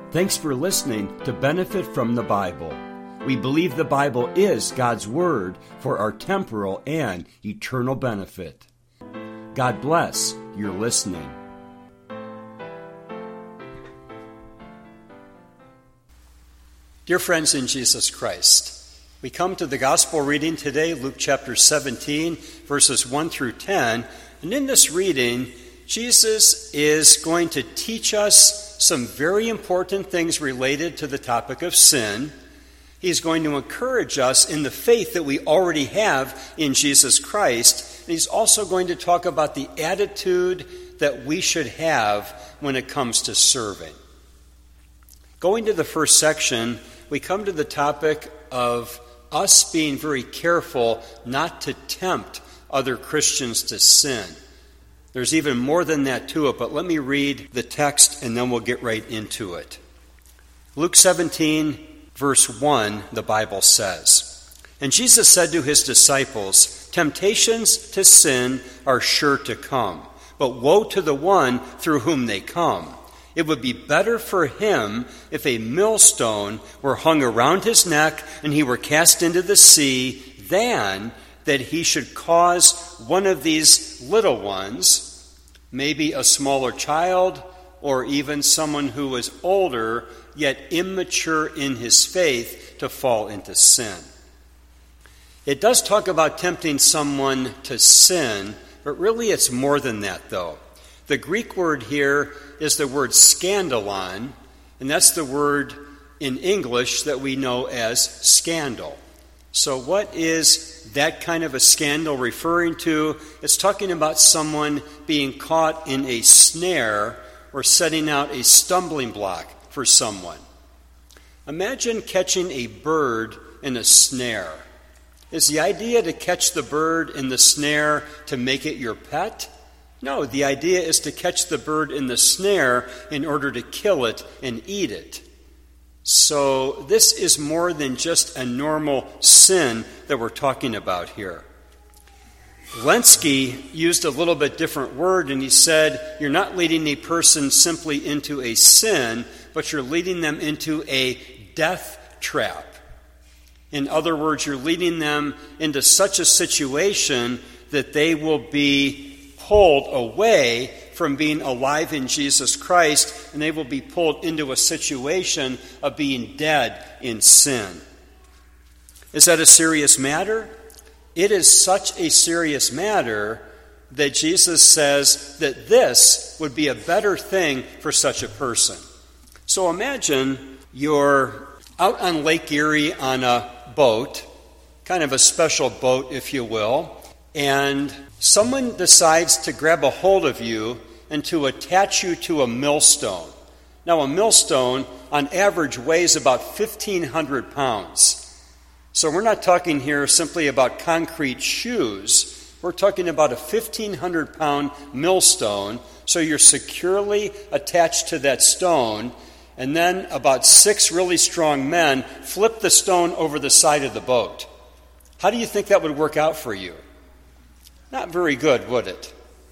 Thanks for listening to Benefit from the Bible. We believe the Bible is God's Word for our temporal and eternal benefit. God bless your listening. Dear friends in Jesus Christ, we come to the gospel reading today, Luke chapter 17, verses 1 through 10. And in this reading, Jesus is going to teach us some very important things related to the topic of sin. He's going to encourage us in the faith that we already have in Jesus Christ. And he's also going to talk about the attitude that we should have when it comes to serving. Going to the first section, we come to the topic of us being very careful not to tempt other Christians to sin. There's even more than that to it, but let me read the text and then we'll get right into it. Luke 17, verse 1, the Bible says, "And Jesus said to his disciples, 'Temptations to sin are sure to come, but woe to the one through whom they come. It would be better for him if a millstone were hung around his neck and he were cast into the sea, than that he should cause one of these little ones, maybe a smaller child or even someone who is older yet immature in his faith, to fall into sin.'" It does talk about tempting someone to sin, but really it's more than that, though. The Greek word here is the word scandalon, and that's the word in English that we know as scandal. So what is that kind of a scandal referring to? It's talking about someone being caught in a snare or setting out a stumbling block for someone. Imagine catching a bird in a snare. Is the idea to catch the bird in the snare to make it your pet? No, the idea is to catch the bird in the snare in order to kill it and eat it. So this is more than just a normal sin that we're talking about here. Lenski used a little bit different word, and he said, you're not leading a person simply into a sin, but you're leading them into a death trap. In other words, you're leading them into such a situation that they will be pulled away from being alive in Jesus Christ, and they will be pulled into a situation of being dead in sin. Is that a serious matter? It is such a serious matter that Jesus says that this would be a better thing for such a person. So imagine you're out on Lake Erie on a boat, kind of a special boat, if you will, and someone decides to grab a hold of you and to attach you to a millstone. Now, a millstone, on average, weighs about 1,500 pounds. So we're not talking here simply about concrete shoes. We're talking about a 1,500-pound millstone. So you're securely attached to that stone, and then about 6 really strong men flip the stone over the side of the boat. How do you think that would work out for you? Not very good, would it?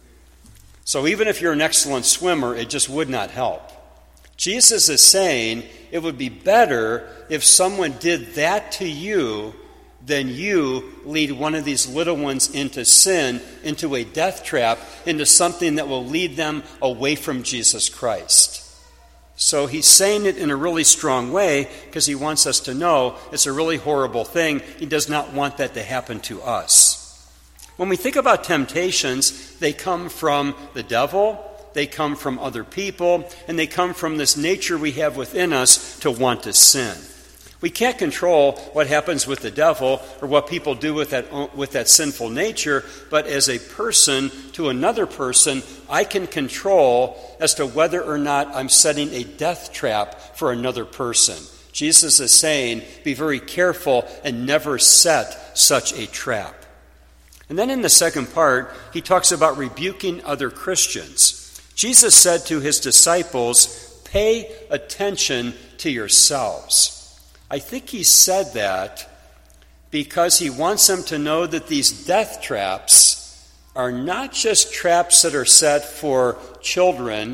So even if you're an excellent swimmer, it just would not help. Jesus is saying it would be better if someone did that to you than you lead one of these little ones into sin, into a death trap, into something that will lead them away from Jesus Christ. So he's saying it in a really strong way because he wants us to know it's a really horrible thing. He does not want that to happen to us. When we think about temptations, they come from the devil, they come from other people, and they come from this nature we have within us to want to sin. We can't control what happens with the devil or what people do with that sinful nature, but as a person to another person, I can control as to whether or not I'm setting a death trap for another person. Jesus is saying, be very careful and never set such a trap. And then in the second part, he talks about rebuking other Christians. Jesus said to his disciples, pay attention to yourselves. I think he said that because he wants them to know that these death traps are not just traps that are set for children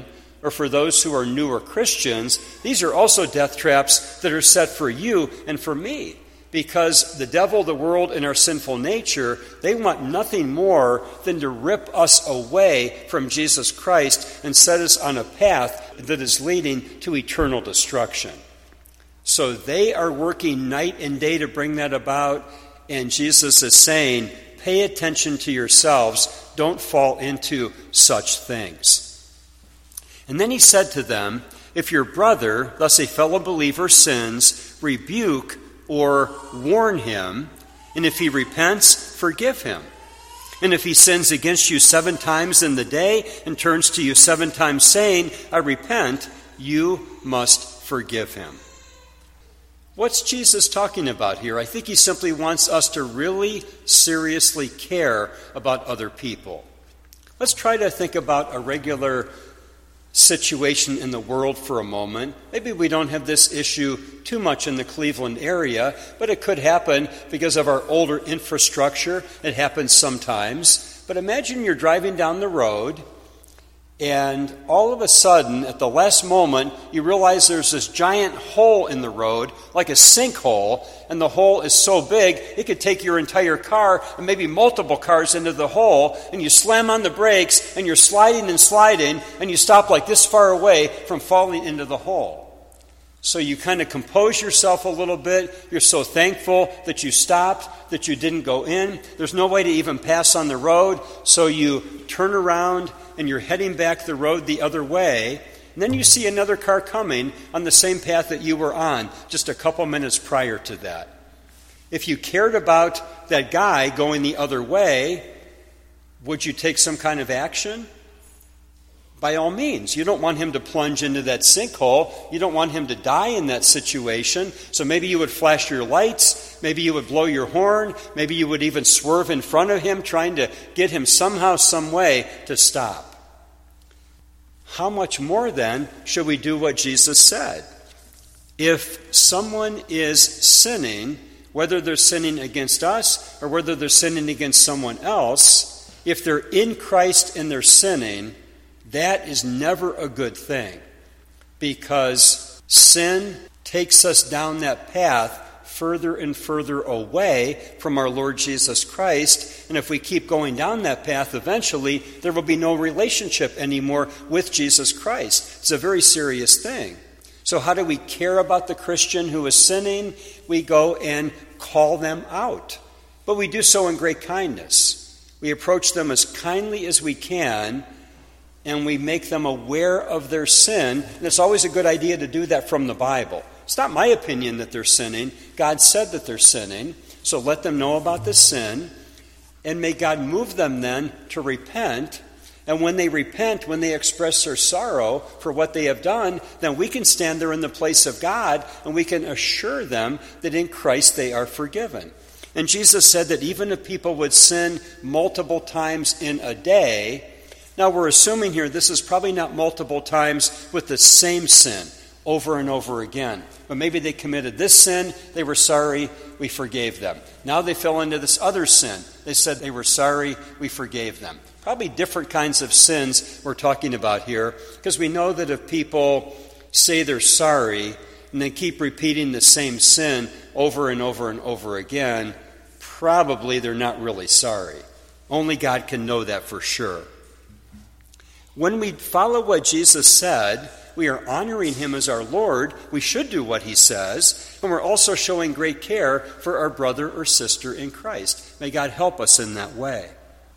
or for those who are newer Christians, these are also death traps that are set for you and for me. Because the devil, the world, and our sinful nature, they want nothing more than to rip us away from Jesus Christ and set us on a path that is leading to eternal destruction. So they are working night and day to bring that about, and Jesus is saying, pay attention to yourselves, don't fall into such things. And then he said to them, if your brother, thus a fellow believer, sins, rebuke or warn him, and if he repents, forgive him. And if he sins against you 7 times in the day and turns to you 7 times saying, I repent, you must forgive him. What's Jesus talking about here? I think he simply wants us to really seriously care about other people. Let's try to think about a regular situation in the world for a moment. Maybe we don't have this issue too much in the Cleveland area, but it could happen because of our older infrastructure. It happens sometimes. But imagine you're driving down the road, and all of a sudden, at the last moment, you realize there's this giant hole in the road, like a sinkhole, and the hole is so big, it could take your entire car and maybe multiple cars into the hole, and you slam on the brakes, and you're sliding, and you stop like this far away from falling into the hole. So you kind of compose yourself a little bit. You're so thankful that you stopped, that you didn't go in. There's no way to even pass on the road, so you turn around, and you're heading back the road the other way, and then you see another car coming on the same path that you were on just a couple minutes prior to that. If you cared about that guy going the other way, would you take some kind of action? By all means. You don't want him to plunge into that sinkhole. You don't want him to die in that situation. So maybe you would flash your lights. Maybe you would blow your horn. Maybe you would even swerve in front of him, trying to get him somehow, some way to stop. How much more then should we do what Jesus said? If someone is sinning, whether they're sinning against us or whether they're sinning against someone else, if they're in Christ and they're sinning, that is never a good thing, because sin takes us down that path further and further away from our Lord Jesus Christ. And if we keep going down that path, eventually there will be no relationship anymore with Jesus Christ. It's a very serious thing. So how do we care about the Christian who is sinning? We go and call them out. But we do so in great kindness. We approach them as kindly as we can, and we make them aware of their sin. And it's always a good idea to do that from the Bible. It's not my opinion that they're sinning. God said that they're sinning. So let them know about the sin. And may God move them then to repent. And when they repent, when they express their sorrow for what they have done, then we can stand there in the place of God and we can assure them that in Christ they are forgiven. And Jesus said that even if people would sin multiple times in a day, now we're assuming here this is probably not multiple times with the same sin over and over again. But maybe they committed this sin, they were sorry, we forgave them. Now they fell into this other sin. They said they were sorry, we forgave them. Probably different kinds of sins we're talking about here, because we know that if people say they're sorry and then keep repeating the same sin over and over and over again, probably they're not really sorry. Only God can know that for sure. When we follow what Jesus said, we are honoring him as our Lord. We should do what he says, and we're also showing great care for our brother or sister in Christ. May God help us in that way.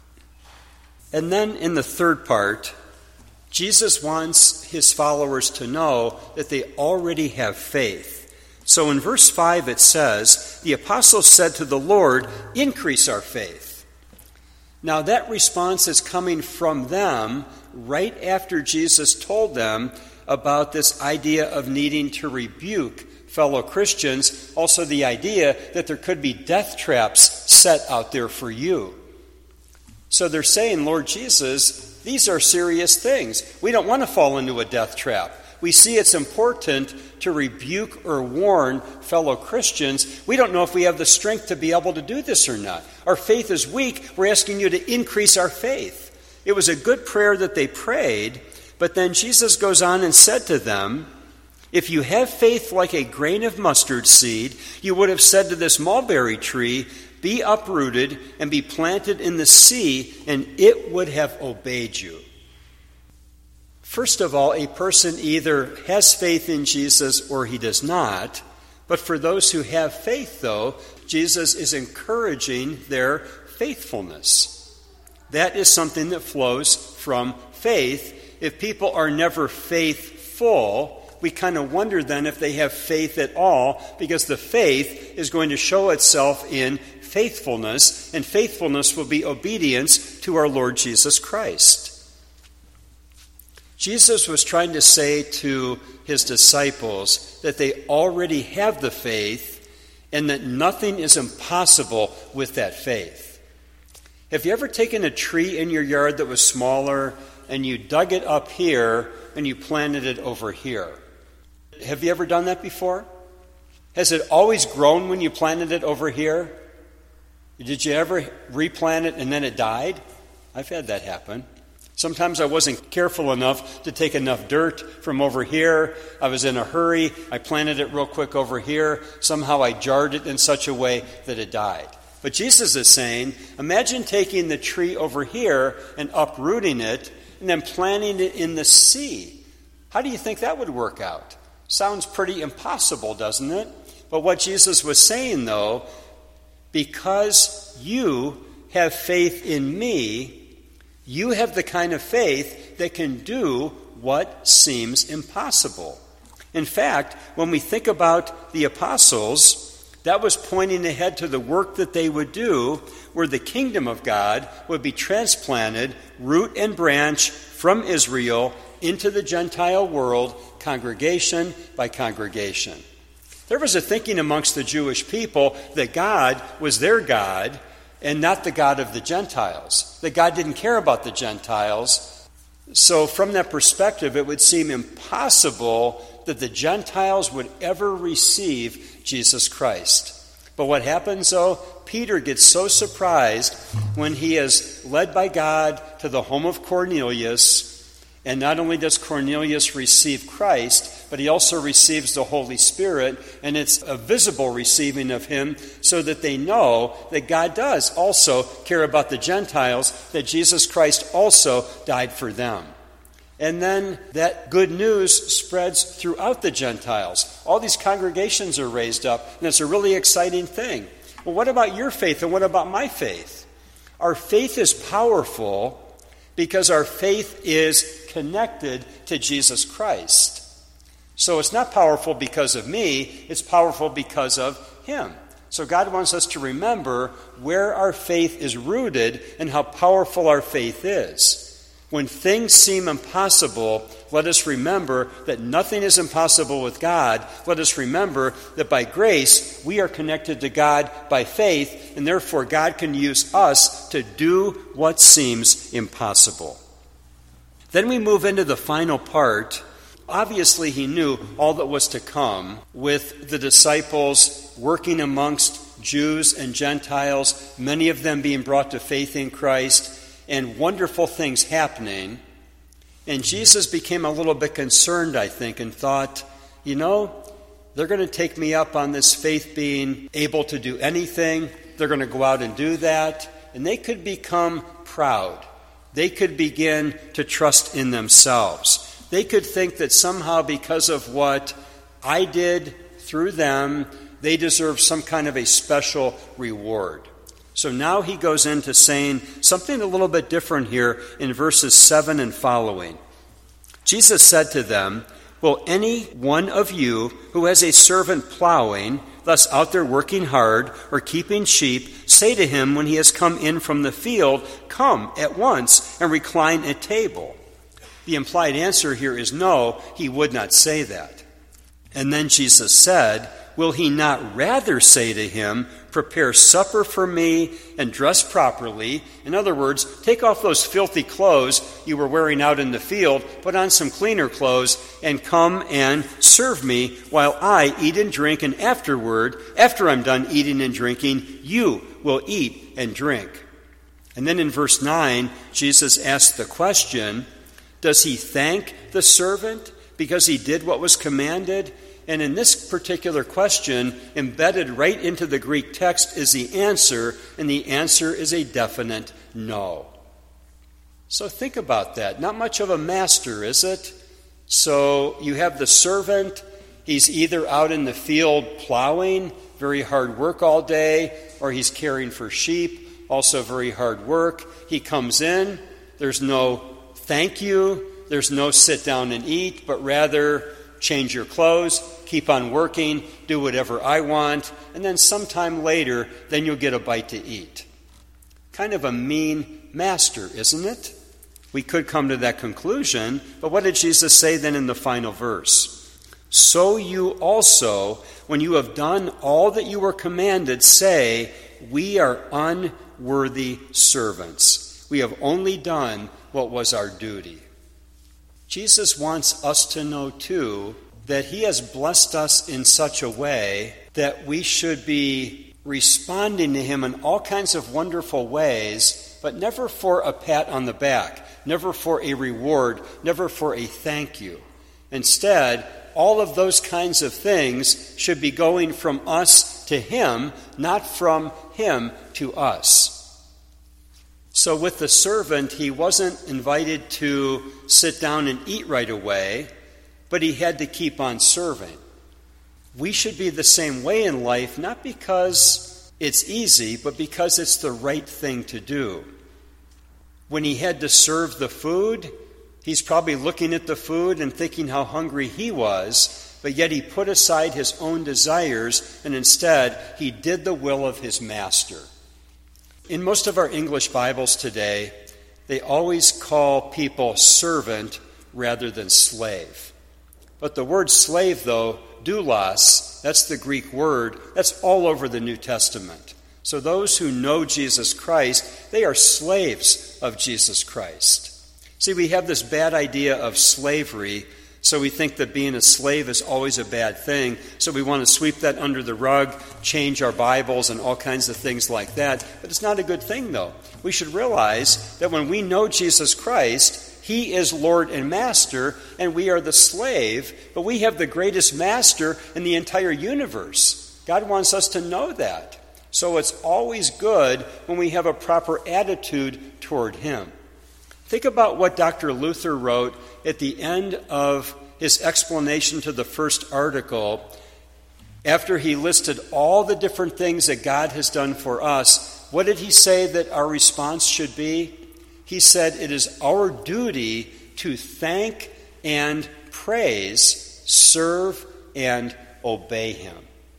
And then in the third part, Jesus wants his followers to know that they already have faith. So in verse 5 it says, the apostles said to the Lord, increase our faith. Now that response is coming from them right after Jesus told them about this idea of needing to rebuke fellow Christians, also the idea that there could be death traps set out there for you. So they're saying, Lord Jesus, these are serious things. We don't want to fall into a death trap. We see it's important to rebuke or warn fellow Christians. We don't know if we have the strength to be able to do this or not. Our faith is weak. We're asking you to increase our faith. It was a good prayer that they prayed, But then Jesus goes on and said to them, "If you have faith like a grain of mustard seed, you would have said to this mulberry tree, 'Be uprooted and be planted in the sea,' and it would have obeyed you." First of all, a person either has faith in Jesus or he does not. But for those who have faith, though, Jesus is encouraging their faithfulness. That is something that flows from faith. If people are never faithful, we kind of wonder then if they have faith at all, because the faith is going to show itself in faithfulness, and faithfulness will be obedience to our Lord Jesus Christ. Jesus was trying to say to his disciples that they already have the faith and that nothing is impossible with that faith. Have you ever taken a tree in your yard that was smaller and you dug it up here and you planted it over here? Have you ever done that before? Has it always grown when you planted it over here? Did you ever replant it and then it died? I've had that happen. Sometimes I wasn't careful enough to take enough dirt from over here. I was in a hurry. I planted it real quick over here. Somehow I jarred it in such a way that it died. But Jesus is saying, imagine taking the tree over here and uprooting it and then planting it in the sea. How do you think that would work out? Sounds pretty impossible, doesn't it? But what Jesus was saying, though, because you have faith in me, you have the kind of faith that can do what seems impossible. In fact, when we think about the apostles, that was pointing ahead to the work that they would do, where the kingdom of God would be transplanted, root and branch, from Israel into the Gentile world, congregation by congregation. There was a thinking amongst the Jewish people that God was their God and not the God of the Gentiles. That God didn't care about the Gentiles. So from that perspective, it would seem impossible that the Gentiles would ever receive Jesus Christ. But what happens, though? Peter gets so surprised when he is led by God to the home of Cornelius. And not only does Cornelius receive Christ, but he also receives the Holy Spirit, and it's a visible receiving of him so that they know that God does also care about the Gentiles, that Jesus Christ also died for them. And then that good news spreads throughout the Gentiles. All these congregations are raised up, and it's a really exciting thing. Well, what about your faith, and what about my faith? Our faith is powerful because our faith is connected to Jesus Christ. So it's not powerful because of me, it's powerful because of him. So God wants us to remember where our faith is rooted and how powerful our faith is. When things seem impossible, let us remember that nothing is impossible with God. Let us remember that by grace, we are connected to God by faith, and therefore God can use us to do what seems impossible. Then we move into the final part. Obviously, he knew all that was to come with the disciples working amongst Jews and Gentiles, many of them being brought to faith in Christ, and wonderful things happening. And Jesus became a little bit concerned, I think, and thought, they're going to take me up on this faith being able to do anything. They're going to go out and do that. And they could become proud. They could begin to trust in themselves. They could think that somehow because of what I did through them, they deserve some kind of a special reward. So now he goes into saying something a little bit different here in verses 7 and following. Jesus said to them, "Will any one of you who has a servant plowing, thus out there working hard or keeping sheep, say to him when he has come in from the field, 'Come at once and recline at table'?" The implied answer here is no, he would not say that. And then Jesus said, "Will he not rather say to him, 'Prepare supper for me and dress properly'?" In other words, take off those filthy clothes you were wearing out in the field, put on some cleaner clothes, and come and serve me while I eat and drink, and after I'm done eating and drinking, you will eat and drink. And then in verse 9, Jesus asked the question, Does he thank the servant because he did what was commanded? And in this particular question, embedded right into the Greek text is the answer, and the answer is a definite no. So think about that. Not much of a master, is it? So you have the servant. He's either out in the field plowing, very hard work all day, or he's caring for sheep, also very hard work. He comes in. There's no thank you. There's no sit down and eat, but rather change your clothes, keep on working, do whatever I want, and then sometime later, then you'll get a bite to eat. Kind of a mean master, isn't it? We could come to that conclusion, but what did Jesus say then in the final verse? So you also, when you have done all that you were commanded, say, we are unworthy servants. We have only done what was our duty. Jesus wants us to know, too, that he has blessed us in such a way that we should be responding to him in all kinds of wonderful ways, but never for a pat on the back, never for a reward, never for a thank you. Instead, all of those kinds of things should be going from us to him, not from him to us. So with the servant, he wasn't invited to sit down and eat right away, but he had to keep on serving. We should be the same way in life, not because it's easy, but because it's the right thing to do. When he had to serve the food, he's probably looking at the food and thinking how hungry he was, but yet he put aside his own desires, and instead he did the will of his master. In most of our English Bibles today, they always call people servant rather than slave. But the word slave, though, doulos, that's the Greek word, that's all over the New Testament. So those who know Jesus Christ, they are slaves of Jesus Christ. See, we have this bad idea of slavery, so we think that being a slave is always a bad thing. So we want to sweep that under the rug, change our Bibles and all kinds of things like that. But it's not a good thing, though. We should realize that when we know Jesus Christ, he is Lord and Master, and we are the slave, but we have the greatest master in the entire universe. God wants us to know that. So it's always good when we have a proper attitude toward him. Think about what Dr. Luther wrote at the end of his explanation to the first article. After he listed all the different things that God has done for us, what did he say that our response should be? He said, it is our duty to thank and praise, serve and obey him.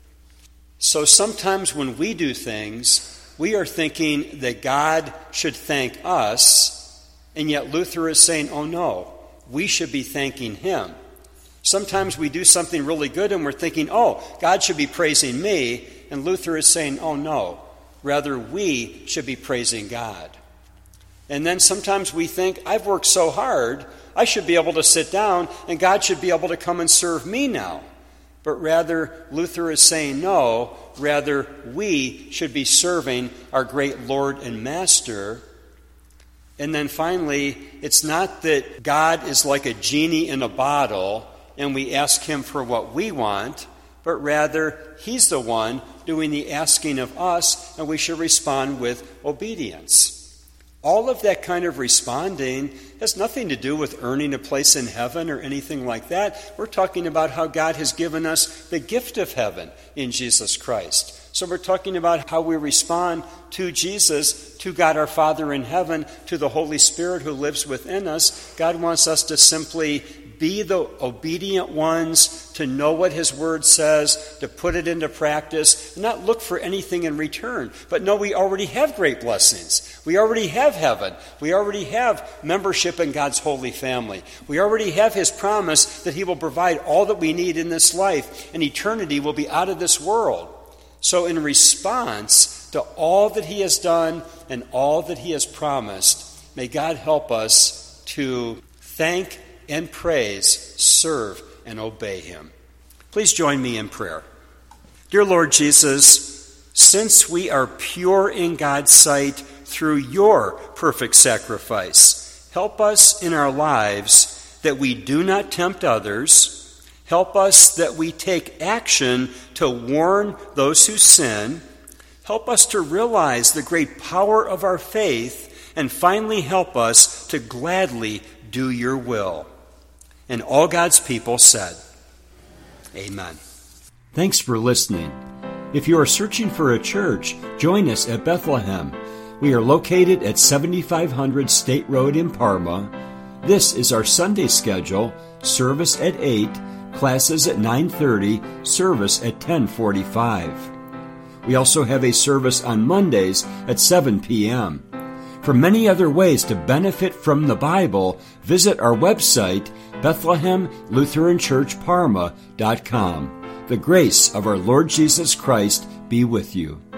So sometimes when we do things, we are thinking that God should thank us, and yet Luther is saying, oh no, we should be thanking him. Sometimes we do something really good and we're thinking, oh, God should be praising me, and Luther is saying, oh no, rather we should be praising God. And then sometimes we think, I've worked so hard, I should be able to sit down and God should be able to come and serve me now. But rather, Luther is saying no, rather we should be serving our great Lord and Master. And then finally, it's not that God is like a genie in a bottle and we ask him for what we want, but rather he's the one doing the asking of us, and we should respond with obedience. All of that kind of responding has nothing to do with earning a place in heaven or anything like that. We're talking about how God has given us the gift of heaven in Jesus Christ. So we're talking about how we respond to Jesus, to God our Father in heaven, to the Holy Spirit who lives within us. God wants us to simply be the obedient ones, to know what his word says, to put it into practice, and not look for anything in return. But no, we already have great blessings. We already have heaven. We already have membership in God's holy family. We already have his promise that he will provide all that we need in this life, and eternity will be out of this world. So in response to all that he has done and all that he has promised, may God help us to thank and praise, serve, and obey him. Please join me in prayer. Dear Lord Jesus, since we are pure in God's sight through your perfect sacrifice, Help us in our lives that we do not tempt others. Help us that we take action to warn those who sin. Help us to realize the great power of our faith. And finally, help us to gladly do your will. And all God's people said, Amen. Thanks for listening. If you are searching for a church, join us at Bethlehem. We are located at 7500 State Road in Parma. This is our Sunday schedule: service at 8, classes at 9:30, service at 10:45. We also have a service on Mondays at 7 p.m. For many other ways to benefit from the Bible, visit our website, BethlehemLutheranChurchParma.com. The grace of our Lord Jesus Christ be with you.